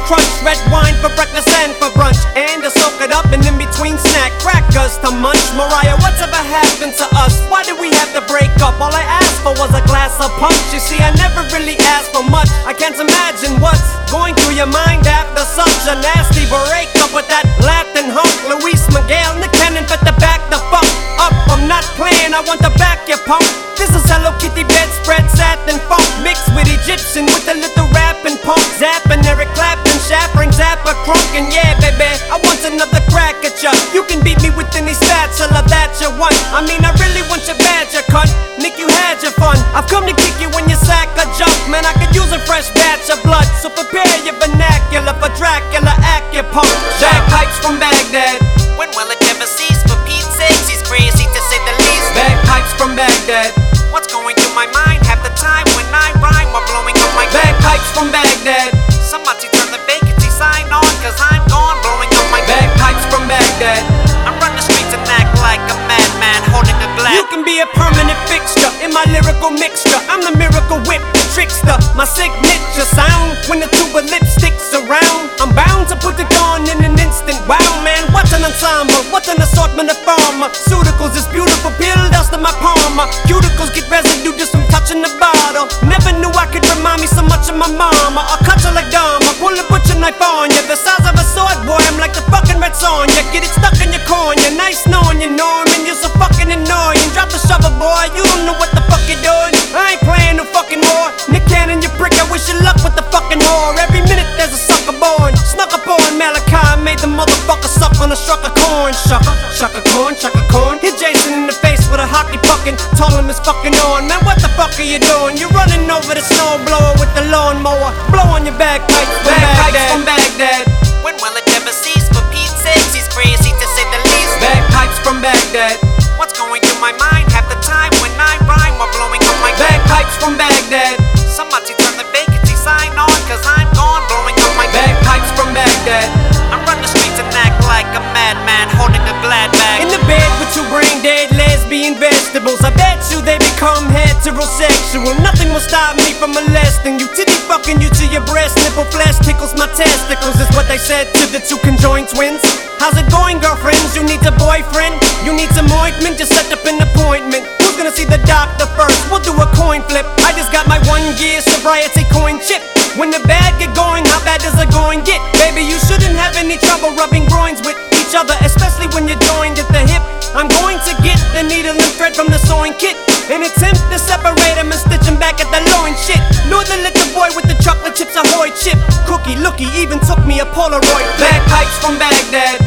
crunch, red wine for breakfast and for brunch, and to soak it up and in between snack crackers to munch. Mariah, what's ever happened to us? Why did we have to break up? All I asked for was a glass of punch. You see, I never really asked for much. I can't imagine what's going through your mind after such a nasty breakup with that Latin hunk. Luis Miguel, Nick Cannon, but the back the fuck up. I'm not playing, I want to back your punk. This is Hello Kitty bedspread, satin funk mixed with Egyptian with a little rap and punk. Zappin', Eric Clapton, Shaffring, Zappa, Crunk, and yeah, baby, I want another crack at ya. You can beat me with any spatula that you want. I mean, I really want your badger cut. Nick, you had your fun. I've come to kick you when you sack a jump. Man, I could use a fresh batch of blood. So prepare your vernacular for Dracula, Acupunk. Bagpipes from Baghdad. When will it ever cease? For Pete's sakes, he's crazy to say the least. Bagpipes from Baghdad. What's going through my mind? Half the time when I rhyme while blowing up my Bagpipes from Baghdad. Somebody turn the vacancy sign on, cause I'm gone blowing up my Bagpipes from Baghdad. I run the streets and act like a madman holding a glass. You can be a permanent fixture in my lyrical mixture. I'm the miracle whip, the trickster. My signature sound when the tuba lipstick's around. I'm bound to put it on in an instant. Wow, man, what an ensemble, what an assortment of pharmaceuticals. This beautiful pill dust in my palm. Cuticles get residue just from touching the bottle. Never knew I could remind me so much of my mama. I'll cut you like Dharma, pull a butcher knife on ya. The size of a sword, boy, I'm like the fucking Red Sonja. Get it stuck in your cornea, nice knowing you, Norman. You're so fucking annoying. Drop the shovel, boy, you don't know what the fuck you're doing. I ain't playing no fucking war. Nick Cannon, you prick, I wish you luck with the fucking whore. Every minute there's a sucker born. Snuck up on Malachi, made the motherfucker suck on a struck of corn. Shucker corn. Hit Jason in the face with a hockey puckin'. Told him it's fucking on. Man, what the fuck are you doing? You're running over the snowblower with the lawnmower. Blow on your bagpipes from Baghdad. When will it ever cease? For Pete's sakes, he's crazy to say the least. Bagpipes from Baghdad. What's going through my mind? Half the time when I rhyme while blowing up my Bagpipes from Baghdad. Somebody turn the vacancy sign on, cause I'm gone blowing up my Bagpipes from Baghdad. I run the streets and act like a madman holding a glad bag. In the bed with two brain dead lesbian vegetables. I bet you they become heterosexual. Nothing will stop me from molesting you. Titty fucking you to your breast nipple flesh tickles my testicles is what they said to the two conjoined twins. How's it going, girlfriends? You need a boyfriend? You need some ointment? Just set up an appointment. Who's gonna see the doctor first? We'll do a coin flip. I just got my 1 year sobriety coin chip. When the bad get going, how bad does it going get? Baby, you shouldn't have any trouble rubbing groins with each other, especially when you're joined at the hip. I'm going to get the needle and thread from the sewing kit and attempt to separate them and stitch them back at the loin shit. Lure the little boy with the chocolate chips ahoy chip. Cookie lookie even took me a Polaroid. Bagpipes from Baghdad.